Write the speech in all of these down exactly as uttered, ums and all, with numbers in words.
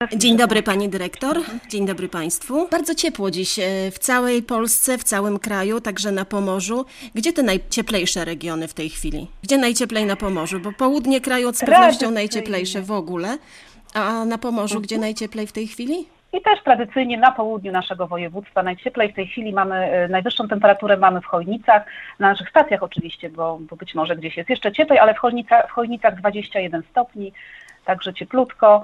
Dzień dobry pani dyrektor, dzień dobry państwu. Bardzo ciepło dziś w całej Polsce, w całym kraju, także na Pomorzu. Gdzie te najcieplejsze regiony w tej chwili? Gdzie najcieplej na Pomorzu? Bo południe kraju z pewnością najcieplejsze w ogóle, a na Pomorzu gdzie najcieplej w tej chwili? I też tradycyjnie na południu naszego województwa najcieplej w tej chwili mamy, najwyższą temperaturę mamy w Chojnicach, na naszych stacjach oczywiście, bo, bo być może gdzieś jest jeszcze cieplej, ale w Chojnicach, w Chojnicach dwadzieścia jeden stopni, także cieplutko.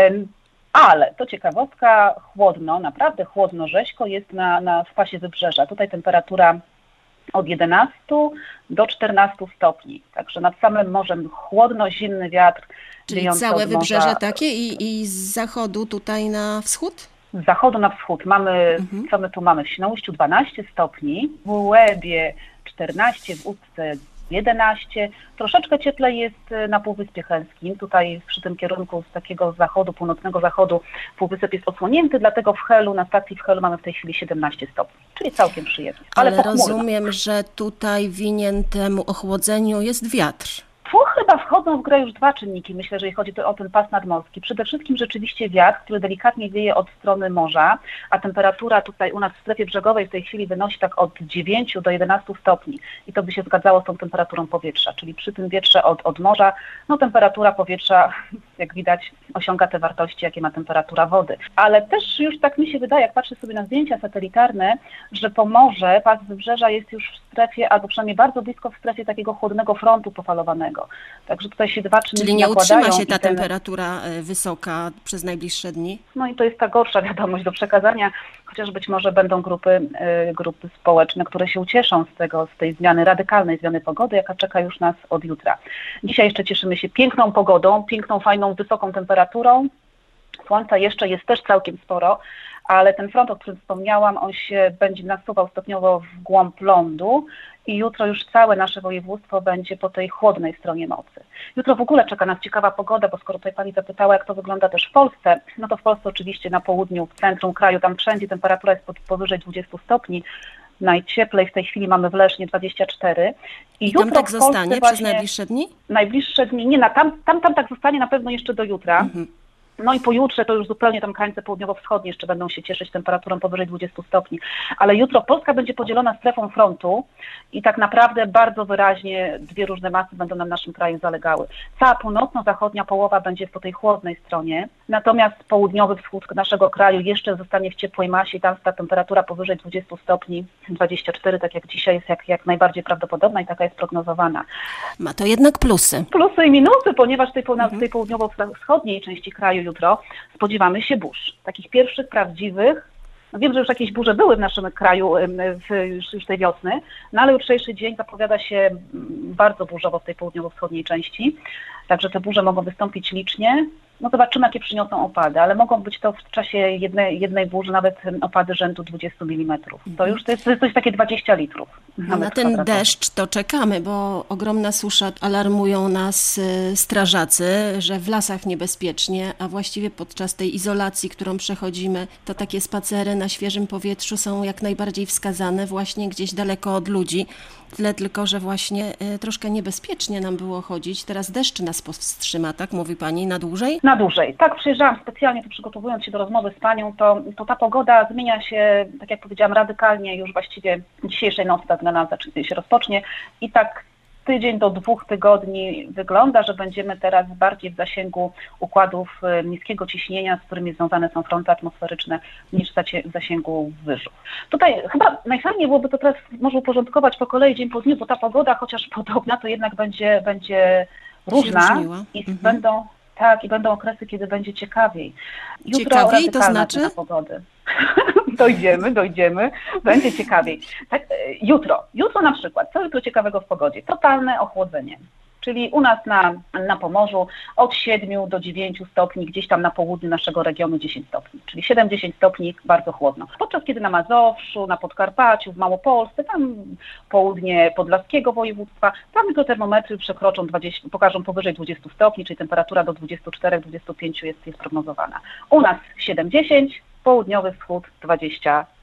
Ale to ciekawostka, chłodno, naprawdę chłodno, rzeźko jest na, na w pasie wybrzeża. Tutaj temperatura od jedenastu do czternastu stopni, także nad samym morzem chłodno, zimny wiatr. Czyli całe wybrzeże takie i, i z zachodu tutaj na wschód? Z zachodu na wschód mamy, mhm. co my tu mamy? W Świnoujściu dwanaście stopni, w Łebie czternaście, w Ustce jedenaście. Troszeczkę cieplej jest na Półwyspie Helskim. Tutaj przy tym kierunku z takiego zachodu, północnego zachodu Półwysep jest odsłonięty, dlatego w Helu, na stacji w Helu mamy w tej chwili siedemnaście stopni, czyli całkiem przyjemnie. Ale, Ale rozumiem, że tutaj winien temu ochłodzeniu jest wiatr. Tu chyba wchodzą w grę już dwa czynniki, myślę, że chodzi o ten pas nadmorski. Przede wszystkim rzeczywiście wiatr, który delikatnie wieje od strony morza, a temperatura tutaj u nas w strefie brzegowej w tej chwili wynosi tak od dziewięciu do jedenastu stopni i to by się zgadzało z tą temperaturą powietrza, czyli przy tym wietrze od, od morza, no temperatura powietrza, jak widać, osiąga te wartości, jakie ma temperatura wody. Ale też już tak mi się wydaje, jak patrzę sobie na zdjęcia satelitarne, że Pomorze, pas wybrzeża jest już w strefie, albo przynajmniej bardzo blisko w strefie takiego chłodnego frontu pofalowanego. Także tutaj się dwa czynniki Czyli nie utrzyma się ta ten... temperatura wysoka przez najbliższe dni? No i to jest ta gorsza wiadomość do przekazania, chociaż być może będą grupy, grupy społeczne, które się ucieszą z tego, z tej zmiany, radykalnej zmiany pogody, jaka czeka już nas od jutra. Dzisiaj jeszcze cieszymy się piękną pogodą, piękną, fajną, wysoką temperaturą. Słońca jeszcze jest też całkiem sporo, ale ten front, o którym wspomniałam, on się będzie nasuwał stopniowo w głąb lądu i jutro już całe nasze województwo będzie po tej chłodnej stronie mocy. Jutro w ogóle czeka nas ciekawa pogoda, bo skoro tutaj pani zapytała, jak to wygląda też w Polsce, no to w Polsce oczywiście na południu, w centrum kraju, tam wszędzie temperatura jest powyżej dwudziestu stopni. Najcieplej w tej chwili mamy w Lesznie dwadzieścia cztery. I, I tam tak zostanie przez najbliższe dni? Najbliższe dni, nie, na, tam, tam, tam tak zostanie na pewno jeszcze do jutra. Mhm. No i pojutrze to już zupełnie tam krańce południowo-wschodnie jeszcze będą się cieszyć temperaturą powyżej dwudziestu stopni. Ale jutro Polska będzie podzielona strefą frontu i tak naprawdę bardzo wyraźnie dwie różne masy będą na naszym kraju zalegały. Cała północno-zachodnia połowa będzie po tej chłodnej stronie, natomiast południowy wschód naszego kraju jeszcze zostanie w ciepłej masie i tam ta temperatura powyżej dwudziestu stopni, dwadzieścia cztery, tak jak dzisiaj jest jak, jak najbardziej prawdopodobna i taka jest prognozowana. Ma to jednak plusy. Plusy i minusy, ponieważ w tej, mhm. tej południowo-wschodniej części kraju jutro spodziewamy się burz. Takich pierwszych, prawdziwych. No wiem, że już jakieś burze były w naszym kraju w, już, już tej wiosny, no ale jutrzejszy dzień zapowiada się bardzo burzowo w tej południowo-wschodniej części. Także te burze mogą wystąpić licznie. No zobaczymy, jakie przyniosą opady, ale mogą być to w czasie jednej, jednej burzy nawet opady rzędu dwudziestu milimetrów. To już to jest, to jest takie dwadzieścia litrów. No na ten deszcz to czekamy, bo ogromna susza, alarmują nas strażacy, że w lasach niebezpiecznie, a właściwie podczas tej izolacji, którą przechodzimy, to takie spacery na świeżym powietrzu są jak najbardziej wskazane właśnie gdzieś daleko od ludzi. Tyle tylko, że właśnie y, troszkę niebezpiecznie nam było chodzić. Teraz deszcz nas powstrzyma, tak mówi pani, na dłużej? Na dłużej. Tak, przyjeżdżałam specjalnie, tu przygotowując się do rozmowy z panią, to, to ta pogoda zmienia się, tak jak powiedziałam, radykalnie już właściwie dzisiejszej nocy ta zmiana się rozpocznie i tak tydzień do dwóch tygodni wygląda, że będziemy teraz bardziej w zasięgu układów niskiego ciśnienia, z którymi związane są fronty atmosferyczne, niż w zasięgu wyżów. Tutaj chyba najfajniej byłoby to teraz może uporządkować po kolei dzień po dniu, bo ta pogoda, chociaż podobna, to jednak będzie, będzie różna i mhm. będą tak, i będą okresy, kiedy będzie ciekawiej. Jutro ciekawiej to znaczy? Pogody. dojdziemy, dojdziemy, będzie ciekawiej. Tak, jutro, jutro na przykład, co jutro ciekawego w pogodzie? Totalne ochłodzenie. Czyli u nas na, na Pomorzu od siedmiu do dziewięciu stopni, gdzieś tam na południu naszego regionu dziesięć stopni, czyli siedem do dziesięciu stopni, bardzo chłodno. Podczas kiedy na Mazowszu, na Podkarpaciu, w Małopolsce, tam południe podlaskiego województwa, tam mikrotermometry przekroczą dwadzieścia, pokażą powyżej dwudziestu stopni, czyli temperatura do dwudziestu czterech do dwudziestu pięciu jest, jest prognozowana. U nas siedem do dziesięciu, południowy wschód dwadzieścia w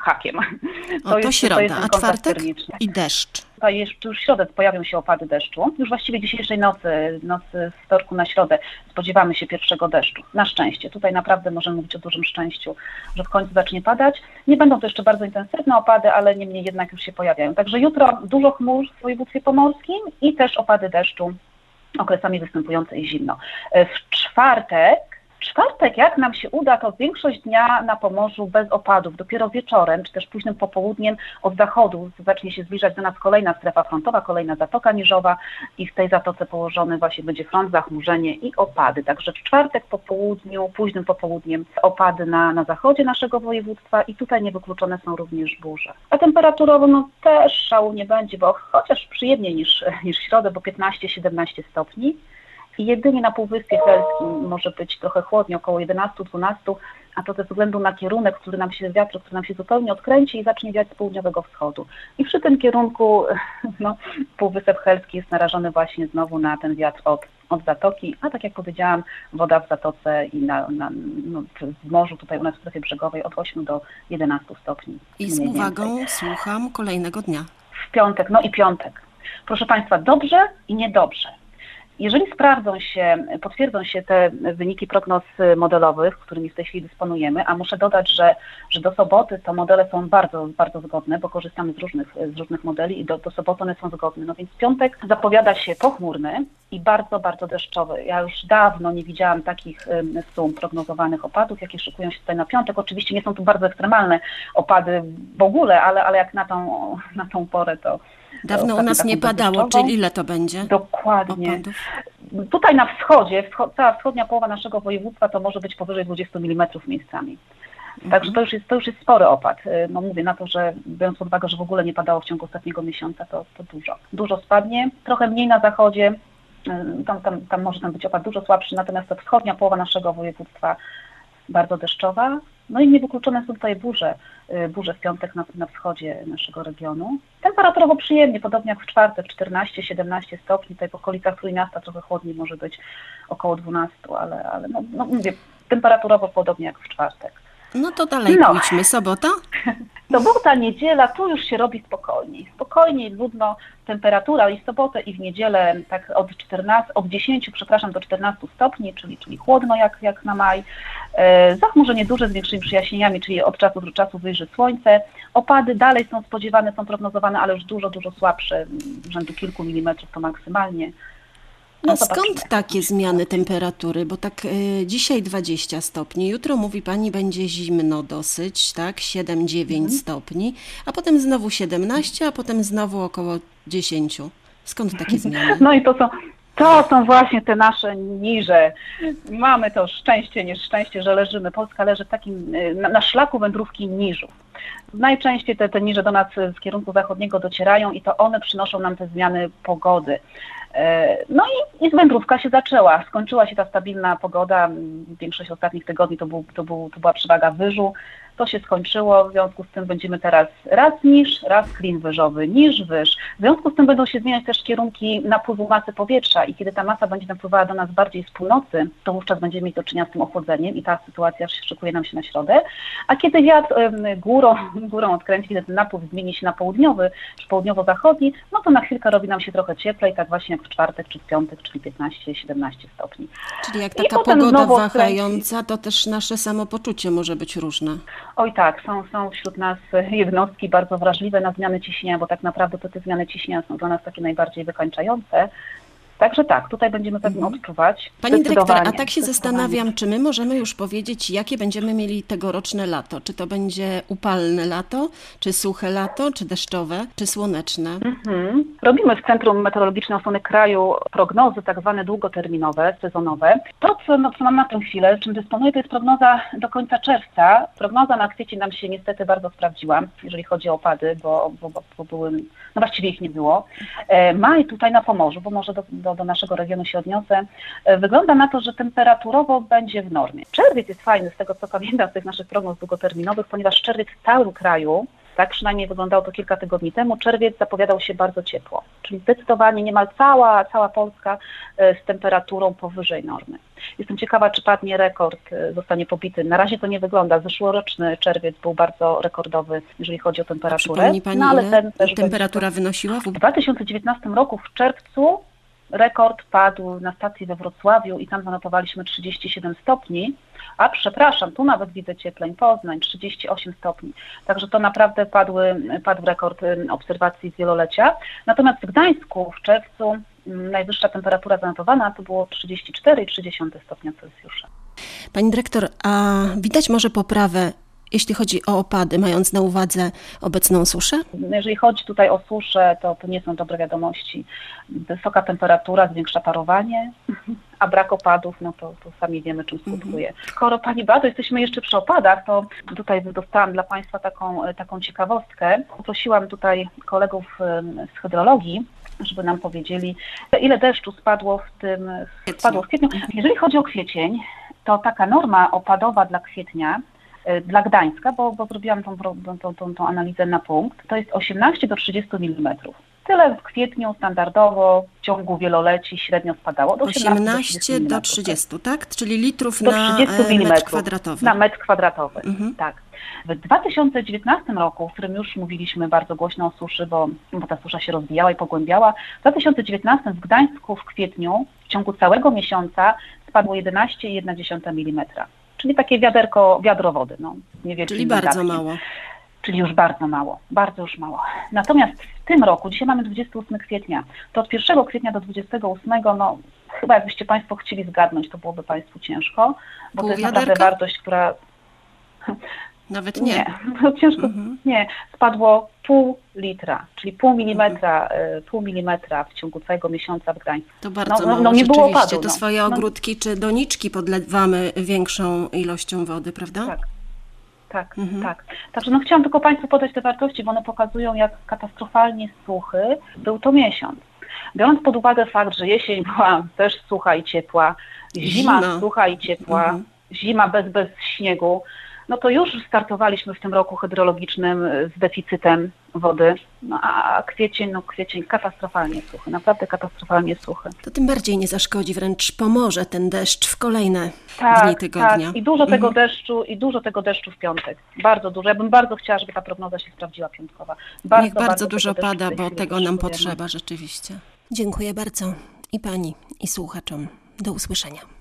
hakiem. To, o, to jest, środa, to jest a czwartek i deszcz. Tutaj jeszcze już w środę pojawią się opady deszczu. Już właściwie dzisiejszej nocy, nocy z wtorku na środę spodziewamy się pierwszego deszczu. Na szczęście. Tutaj naprawdę możemy mówić o dużym szczęściu, że w końcu zacznie padać. Nie będą to jeszcze bardzo intensywne opady, ale niemniej jednak już się pojawiają. Także jutro dużo chmur w województwie pomorskim i też opady deszczu, okresami występujące i zimno. W czwartek W czwartek, jak nam się uda, to większość dnia na Pomorzu bez opadów. Dopiero wieczorem, czy też późnym popołudniem od zachodu zacznie się zbliżać do nas kolejna strefa frontowa, kolejna Zatoka Niżowa i w tej zatoce położony właśnie będzie front, zachmurzenie i opady. Także w czwartek po południu, późnym popołudniem opady na, na zachodzie naszego województwa i tutaj niewykluczone są również burze. A temperaturowo no, też szału nie będzie, bo chociaż przyjemniej niż, niż w środę, bo piętnaście siedemnaście stopni. I jedynie na Półwyspie Helskim może być trochę chłodniej, około jedenaście dwanaście, a to ze względu na kierunek, który nam się wiatr, który nam się zupełnie odkręci i zacznie wiać z południowego wschodu. I przy tym kierunku no, Półwysep Helski jest narażony właśnie znowu na ten wiatr od, od zatoki, a tak jak powiedziałam, woda w zatoce i na, na, no, w morzu tutaj u nas w strefie brzegowej od ośmiu do jedenastu stopni. I z uwagą słucham kolejnego dnia. W piątek, no i piątek. Proszę Państwa, dobrze i niedobrze. Jeżeli sprawdzą się, potwierdzą się te wyniki prognoz modelowych, którymi w tej chwili dysponujemy, a muszę dodać, że, że do soboty to modele są bardzo, bardzo zgodne, bo korzystamy z różnych, z różnych modeli i do, do soboty one są zgodne. No więc piątek zapowiada się pochmurny i bardzo, bardzo deszczowy. Ja już dawno nie widziałam takich sum prognozowanych opadów, jakie szykują się tutaj na piątek. Oczywiście nie są tu bardzo ekstremalne opady w ogóle, ale, ale jak na tą, na tą porę to... Dawno u nas nie padało, czyli ile to będzie? Dokładnie. Opadów? Tutaj na wschodzie, wschod, cała wschodnia połowa naszego województwa to może być powyżej dwadzieścia milimetrów miejscami. Mhm. Także to już, jest, to już jest spory opad. No mówię na to, że biorąc pod uwagę, że w ogóle nie padało w ciągu ostatniego miesiąca, to, to dużo. Dużo spadnie, trochę mniej na zachodzie, tam, tam, tam może tam być opad dużo słabszy, natomiast to wschodnia połowa naszego województwa bardzo deszczowa. No i niewykluczone są tutaj burze, burze w piątek na, na wschodzie naszego regionu. Temperaturowo przyjemnie, podobnie jak w czwartek, czternaście siedemnaście stopni, tutaj w okolicach Trójmiasta trochę chłodniej może być, około dwanaście, ale, ale no, no mówię, temperaturowo podobnie jak w czwartek. No to dalej no. Pójdźmy. Sobota? Sobota, niedziela, tu już się robi spokojniej. Spokojniej, ludno, temperatura i w sobotę i w niedzielę tak od czternastu, od dziesięciu, przepraszam, do czternastu stopni, czyli, czyli chłodno jak, jak na maj. E, zachmurzenie duże z większymi przyjaśnieniami, czyli od czasu do czasu wyjrzy słońce. Opady dalej są spodziewane, są prognozowane, ale już dużo, dużo słabsze, rzędu kilku milimetrów to maksymalnie. No, no skąd takie zmiany temperatury? Bo tak y, dzisiaj dwadzieścia stopni, jutro mówi Pani będzie zimno dosyć, tak? siedem dziewięć mhm. stopni, a potem znowu siedemnaście, a potem znowu około dziesięć. Skąd takie zmiany? No i to są, to są właśnie te nasze niże. Mamy to szczęście, nieszczęście, że leżymy. Polska leży takim, na, na szlaku wędrówki niżów. Najczęściej te, te niże do nas z kierunku zachodniego docierają i to one przynoszą nam te zmiany pogody. No i, i wędrówka się zaczęła. Skończyła się ta stabilna pogoda. Większość ostatnich tygodni to, był, to, był, to była przewaga wyżu. To się skończyło, w związku z tym będziemy teraz raz niż, raz klin wyżowy, niż, wyż. W związku z tym będą się zmieniać też kierunki napływu masy powietrza i kiedy ta masa będzie napływała do nas bardziej z północy, to wówczas będziemy mieć do czynienia z tym ochłodzeniem i ta sytuacja szykuje nam się na środę. A kiedy wiatr górą, górą odkręci, kiedy ten napływ zmieni się na południowy czy południowo-zachodni, no to na chwilkę robi nam się trochę cieplej, tak właśnie jak w czwartek czy w piątek, czyli piętnaście siedemnaście stopni. Czyli jak taka pogoda wahająca, to też nasze samopoczucie może być różne. Oj tak, są, są wśród nas jednostki bardzo wrażliwe na zmiany ciśnienia, bo tak naprawdę to te zmiany ciśnienia są dla nas takie najbardziej wykańczające. Także tak, tutaj będziemy pewnie mhm. odczuwać. Pani dyrektor, a tak się zastanawiam, czy my możemy już powiedzieć, jakie będziemy mieli tegoroczne lato? Czy to będzie upalne lato, czy suche lato, czy deszczowe, czy słoneczne? Mhm. Robimy w Centrum Meteorologicznym Ochrony Kraju prognozy tak zwane długoterminowe, sezonowe. To, co, no, co mam na tę chwilę, czym dysponuję, to jest prognoza do końca czerwca. Prognoza na kwiecień nam się niestety bardzo sprawdziła, jeżeli chodzi o opady, bo, bo, bo były, no właściwie ich nie było. E, maj tutaj na Pomorzu, bo może do, do Do, do naszego regionu się odniosę, wygląda na to, że temperaturowo będzie w normie. Czerwiec jest fajny z tego, co pamiętam z tych naszych prognoz długoterminowych, ponieważ czerwiec w całym kraju tak przynajmniej wyglądało to kilka tygodni temu, czerwiec zapowiadał się bardzo ciepło, czyli zdecydowanie niemal cała, cała Polska z temperaturą powyżej normy. Jestem ciekawa, czy padnie rekord, zostanie pobity. Na razie to nie wygląda. Zeszłoroczny czerwiec był bardzo rekordowy, jeżeli chodzi o temperaturę. Przypomni Pani, no, ale ile ten też temperatura będzie... wynosiła? W dwa tysiące dziewiętnastym roku w czerwcu rekord padł na stacji we Wrocławiu i tam zanotowaliśmy trzydzieści siedem stopni, a przepraszam, tu nawet widzę ciepleń, Poznań trzydzieści osiem stopni. Także to naprawdę padły, padł rekord obserwacji wielolecia. Natomiast w Gdańsku w czerwcu najwyższa temperatura zanotowana to było trzydzieści cztery przecinek trzy stopnia Celsjusza. Pani dyrektor, a widać może poprawę, jeśli chodzi o opady, mając na uwadze obecną suszę? Jeżeli chodzi tutaj o suszę, to, to nie są dobre wiadomości. Wysoka temperatura zwiększa parowanie, a brak opadów, no to, to sami wiemy, czym skutkuje. Skoro Pani Beato, jesteśmy jeszcze przy opadach, to tutaj dostałam dla Państwa taką, taką ciekawostkę. Poprosiłam tutaj kolegów z hydrologii, żeby nam powiedzieli, ile deszczu spadło w tym spadło w kwietniu. Jeżeli chodzi o kwiecień, to taka norma opadowa dla kwietnia, dla Gdańska, bo, bo zrobiłam tą, tą, tą, tą analizę na punkt, to jest osiemnaście do trzydziestu milimetrów. Tyle w kwietniu standardowo w ciągu wieloleci średnio spadało. Do osiemnaście do trzydziestu, tak? Czyli litrów do na metr kwadratowy. Na metr kwadratowy, mhm. tak. W dwa tysiące dziewiętnastym roku, w którym już mówiliśmy bardzo głośno o suszy, bo, bo ta susza się rozwijała i pogłębiała, w dwa tysiące dziewiętnastym w Gdańsku w kwietniu w ciągu całego miesiąca spadło jedenaście przecinek jedna dziesiąta milimetra. Czyli takie wiaderko, wiadro wody. No, Czyli bardzo mało. Czyli już bardzo mało, bardzo już mało. Natomiast w tym roku, dzisiaj mamy dwudziestego ósmego kwietnia, to od pierwszego kwietnia do dwudziestego ósmego, no chyba jakbyście Państwo chcieli zgadnąć, to byłoby Państwu ciężko, bo Pół to jest wiaderka? naprawdę wartość, która... Nawet nie. Nie, no ciężko, mhm. nie, spadło pół litra, czyli pół milimetra, mhm. pół milimetra w ciągu całego miesiąca w Gdańsku. To bardzo no, mało, no, nie było opadu, to no. swoje ogródki no. czy doniczki podlewamy większą ilością wody, prawda? Tak. Tak, mhm. tak. Także no chciałam tylko Państwu podać te wartości, bo one pokazują, jak katastrofalnie suchy był to miesiąc. Biorąc pod uwagę fakt, że jesień była też sucha i ciepła, zima, zima. sucha i ciepła, mhm. zima bez, bez śniegu, no to już startowaliśmy w tym roku hydrologicznym z deficytem wody, no a kwiecień, no kwiecień katastrofalnie suchy, naprawdę katastrofalnie suchy. To tym bardziej nie zaszkodzi, wręcz pomoże ten deszcz w kolejne tak, dni tygodnia. Tak, i dużo mhm. tego deszczu, i dużo tego deszczu w piątek. Bardzo dużo. Ja bym bardzo chciała, żeby ta prognoza się sprawdziła piątkowa. Bardzo, Niech bardzo, bardzo dużo pada, bo tego nam potrzeba rzeczywiście. Dziękuję bardzo i Pani, i słuchaczom. Do usłyszenia.